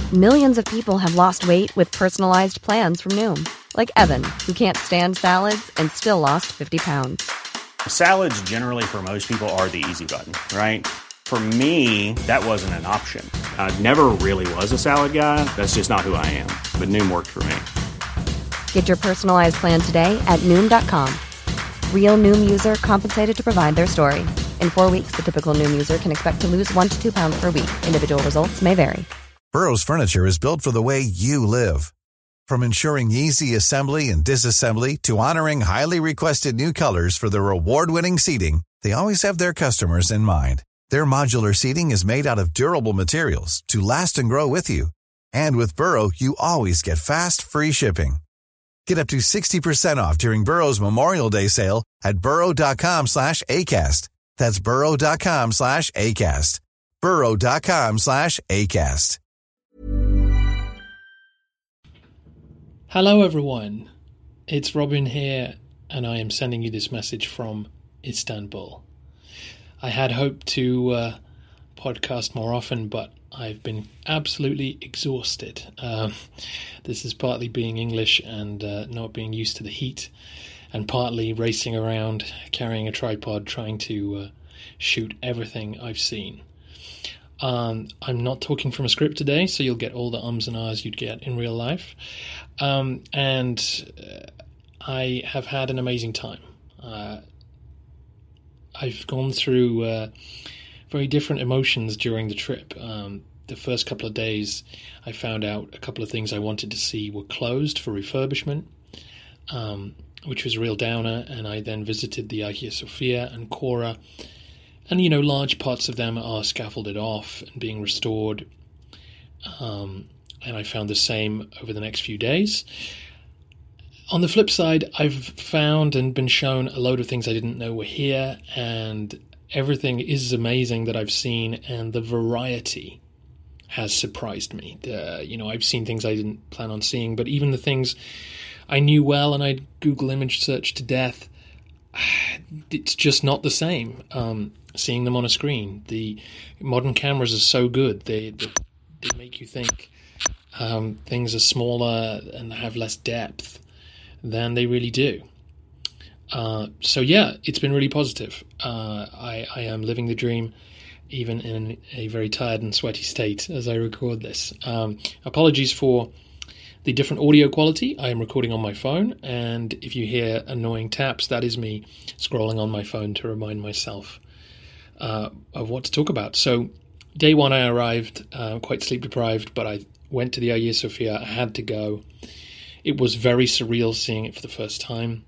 Millions of people have lost weight with personalized plans from Noom. Like Evan, who can't stand salads and still lost 50 pounds. Salads generally for most people are the easy button, right? For me, that wasn't an option. I never really was a salad guy. That's just not who I am. But Noom worked for me. Get your personalized plan today at Noom.com. Real Noom user compensated to provide their story. In 4 weeks, the typical Noom user can expect to lose 1 to 2 pounds per week. Individual results may vary. Burrow's furniture is built for the way you live. From ensuring easy assembly and disassembly to honoring highly requested new colors for their award-winning seating, they always have their customers in mind. Their modular seating is made out of durable materials to last and grow with you. And with Burrow, you always get fast, free shipping. Get up to 60% off during Burrow's Memorial Day sale at burrow.com/ACAST. That's burrow.com/ACAST. burrow.com/ACAST. Hello everyone, it's Robin here, and I am sending you this message from Istanbul. I had hoped to podcast more often, but I've been absolutely exhausted. This is partly being English and not being used to the heat, and partly racing around carrying a tripod trying to shoot everything I've seen. I'm not talking from a script today, so you'll get all the ums and ahs you'd get in real life. And I have had an amazing time. I've gone through very different emotions during the trip. The first couple of days, I found out a couple of things I wanted to see were closed for refurbishment, which was a real downer. And I then visited the Hagia Sophia and Chora. And, you know, large parts of them are scaffolded off and being restored. And I found the same over the next few days. On the flip side, I've found and been shown a load of things I didn't know were here. And everything is amazing that I've seen. And the variety has surprised me. I've seen things I didn't plan on seeing. But even the things I knew well and I'd Google image search to death, it's just not the same. Seeing them on a screen, the modern cameras are so good. They make you think things are smaller and have less depth than they really do. So yeah, it's been really positive. I am living the dream, even in a very tired and sweaty state as I record this. Apologies for the different audio quality. I am recording on my phone, and if you hear annoying taps, that is me scrolling on my phone to remind myself of what to talk about. So day one I arrived quite sleep deprived, but I went to the Hagia Sophia. I had to go. It was very surreal seeing it for the first time.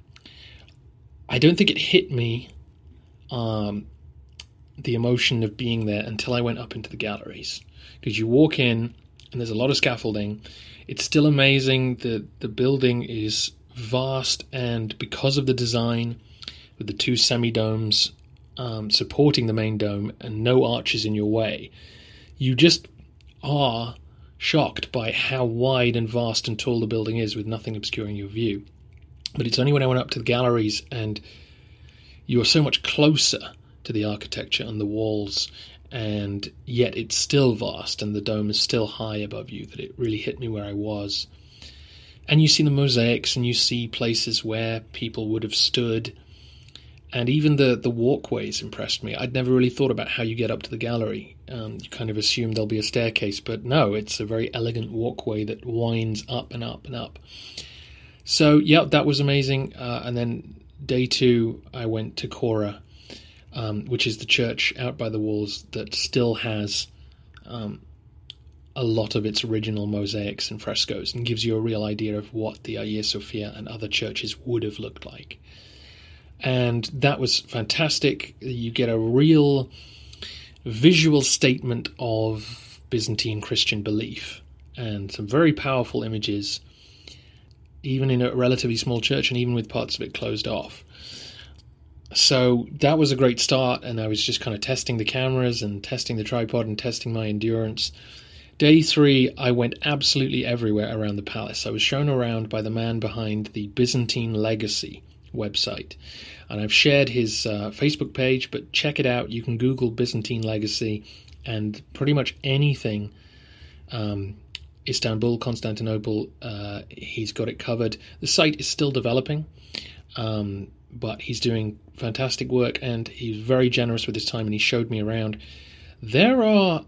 I don't think it hit me, the emotion of being there, until I went up into the galleries. Because you walk in and there's a lot of scaffolding. It's still amazing that the building is vast, and because of the design with the two semi-domes supporting the main dome and no arches in your way, you just are shocked by how wide and vast and tall the building is with nothing obscuring your view. But it's only when I went up to the galleries and you are so much closer to the architecture and the walls, and yet it's still vast and the dome is still high above you, that it really hit me where I was. And you see the mosaics and you see places where people would have stood. And even the walkways impressed me. I'd never really thought about how you get up to the gallery. You kind of assume there'll be a staircase, but no, it's a very elegant walkway that winds up and up and up. So, yeah, that was amazing. And then day two, I went to Chora, which is the church out by the walls that still has a lot of its original mosaics and frescoes, and gives you a real idea of what the Hagia Sophia and other churches would have looked like. And that was fantastic. You get a real visual statement of Byzantine Christian belief and some very powerful images, even in a relatively small church and even with parts of it closed off. So that was a great start, and I was just kind of testing the cameras and testing the tripod and testing my endurance. Day three, I went absolutely everywhere around the palace. I was shown around by the man behind the Byzantine Legacy website, and I've shared his Facebook page, but check it out. You can Google Byzantine Legacy, and pretty much anything Istanbul, Constantinople, he's got it covered. The site is still developing, but he's doing fantastic work, and he's very generous with his time, and he showed me around. There are,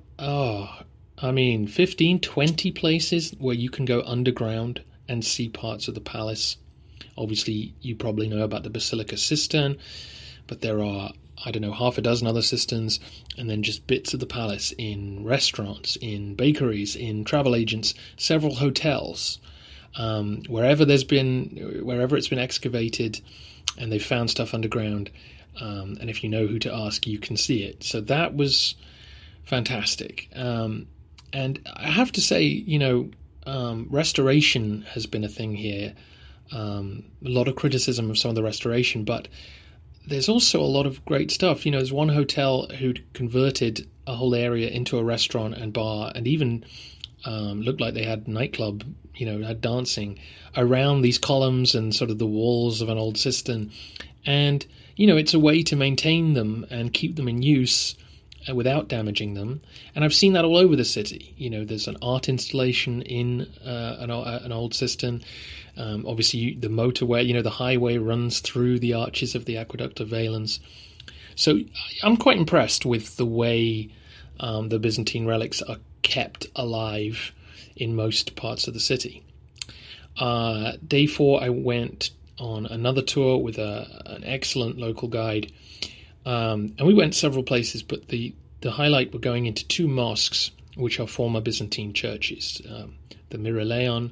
15, 20 places where you can go underground and see parts of the palace. Obviously, you probably know about the Basilica Cistern, but there are, half a dozen other cisterns, and then just bits of the palace in restaurants, in bakeries, in travel agents, several hotels. Wherever it's been excavated and they've found stuff underground, and if you know who to ask, you can see it. So that was fantastic. And I have to say, restoration has been a thing here. A lot of criticism of some of the restoration, but there's also a lot of great stuff. There's one hotel who'd converted a whole area into a restaurant and bar, and even looked like they had nightclub, had dancing around these columns and sort of the walls of an old cistern. And, it's a way to maintain them and keep them in use without damaging them. And I've seen that all over the city. There's an art installation in an old cistern. Obviously, the motorway, the highway runs through the arches of the Aqueduct of Valens. So I'm quite impressed with the way the Byzantine relics are kept alive in most parts of the city. Day 4, I went on another tour with an excellent local guide. And we went several places, but the highlight were going into 2 mosques, which are former Byzantine churches. The Myraleon,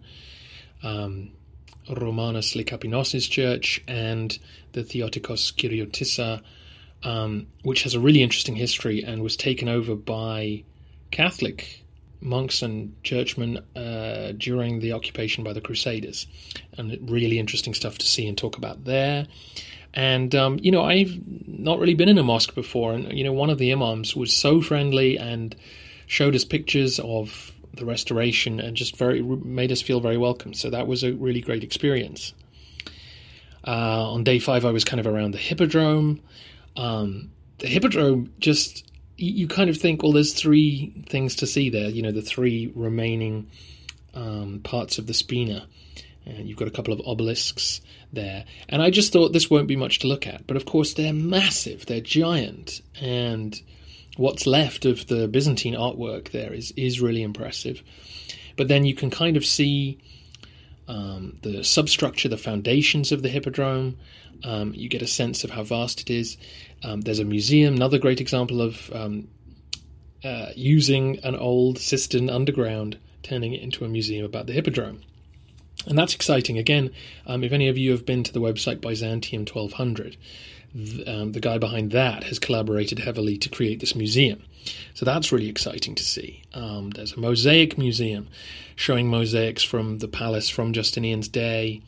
Romanus Lycapinosis Church, and the Theotokos Kyriotissa, which has a really interesting history and was taken over by Catholic monks and churchmen during the occupation by the Crusaders. And really interesting stuff to see and talk about there. And, I've not really been in a mosque before. And, one of the imams was so friendly and showed us pictures of the restoration and just made us feel very welcome. So that was a really great experience. On day 5, I was kind of around the Hippodrome. The Hippodrome, just, you kind of think, well, there's 3 things to see there. The 3 remaining parts of the Spina. And you've got a couple of obelisks there. And I just thought this won't be much to look at. But of course, they're massive. They're giant. And what's left of the Byzantine artwork there is really impressive. But then you can kind of see the substructure, the foundations of the Hippodrome. You get a sense of how vast it is. There's a museum, another great example of using an old cistern underground, turning it into a museum about the Hippodrome. And that's exciting. Again, if any of you have been to the website Byzantium 1200, the guy behind that has collaborated heavily to create this museum. So that's really exciting to see. There's a mosaic museum showing mosaics from the palace from Justinian's day.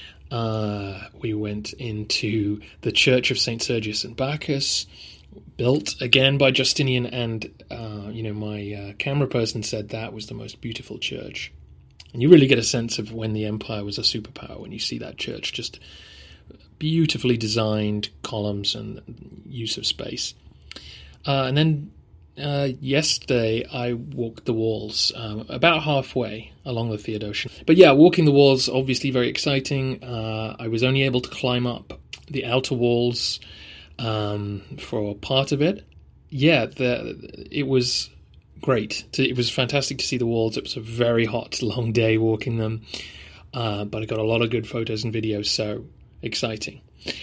We went into the Church of St. Sergius and Bacchus, built again by Justinian, and my camera person said that was the most beautiful church. And you really get a sense of when the empire was a superpower when you see that church, just beautifully designed columns and use of space. And then yesterday I walked the walls about halfway along the Theodosian. But yeah, walking the walls, obviously very exciting. I was only able to climb up the outer walls for part of it. Yeah, it was great. It was fantastic to see the walls. It was a very hot, long day walking them. But I got a lot of good photos and videos, so exciting.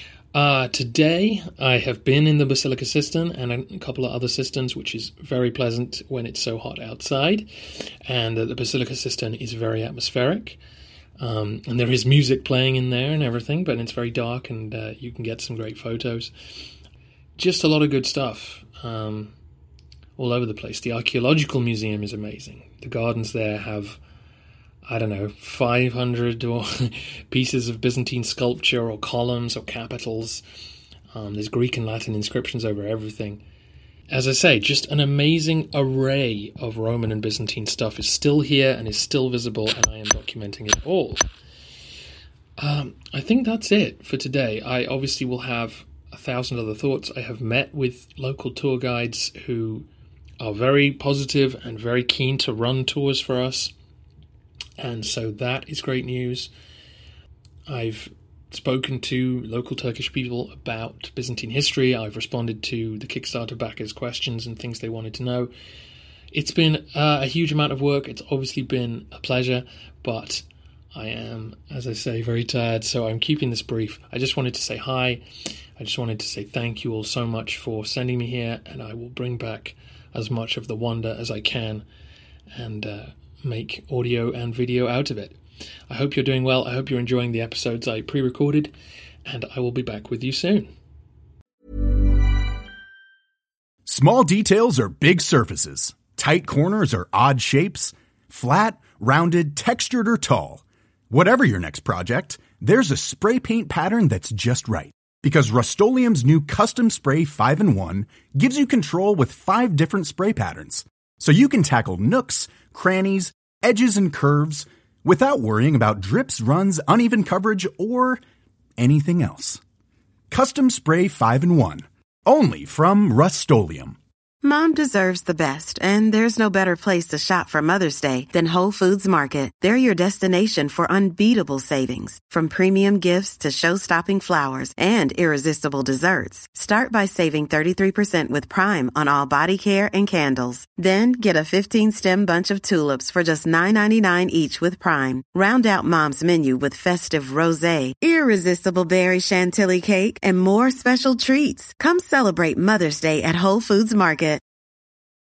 Today, I have been in the Basilica Cistern and a couple of other cisterns, which is very pleasant when it's so hot outside. And the Basilica Cistern is very atmospheric. And there is music playing in there and everything, but it's very dark and you can get some great photos. Just a lot of good stuff all over the place. The Archaeological Museum is amazing. The gardens there have, 500 or pieces of Byzantine sculpture or columns or capitals. There's Greek and Latin inscriptions over everything. As I say, just an amazing array of Roman and Byzantine stuff is still here and is still visible, and I am documenting it all. I think that's it for today. I obviously will have 1,000 other thoughts. I have met with local tour guides who are very positive and very keen to run tours for us. And so that is great news. I've spoken to local Turkish people about Byzantine history. I've responded to the Kickstarter backers' questions and things they wanted to know. It's been a huge amount of work. It's obviously been a pleasure, but I am, as I say, very tired, so I'm keeping this brief. I just wanted to say hi. I just wanted to say thank you all so much for sending me here, and I will bring back as much of the wonder as I can and make audio and video out of it. I hope you're doing well. I hope you're enjoying the episodes I pre-recorded, and I will be back with you soon. Small details are big surfaces. Tight corners are odd shapes. Flat, rounded, textured, or tall. Whatever your next project, there's a spray paint pattern that's just right. Because Rust-Oleum's new Custom Spray 5-in-1 gives you control with 5 different spray patterns. So you can tackle nooks, crannies, edges, and curves without worrying about drips, runs, uneven coverage, or anything else. Custom Spray 5-in-1. Only from Rust-Oleum. Mom deserves the best, and there's no better place to shop for Mother's Day than Whole Foods Market. They're your destination for unbeatable savings, from premium gifts to show-stopping flowers and irresistible desserts. Start by saving 33% with Prime on all body care and candles. Then get a 15-stem bunch of tulips for just $9.99 each with Prime. Round out Mom's menu with festive rosé, irresistible berry chantilly cake, and more special treats. Come celebrate Mother's Day at Whole Foods Market.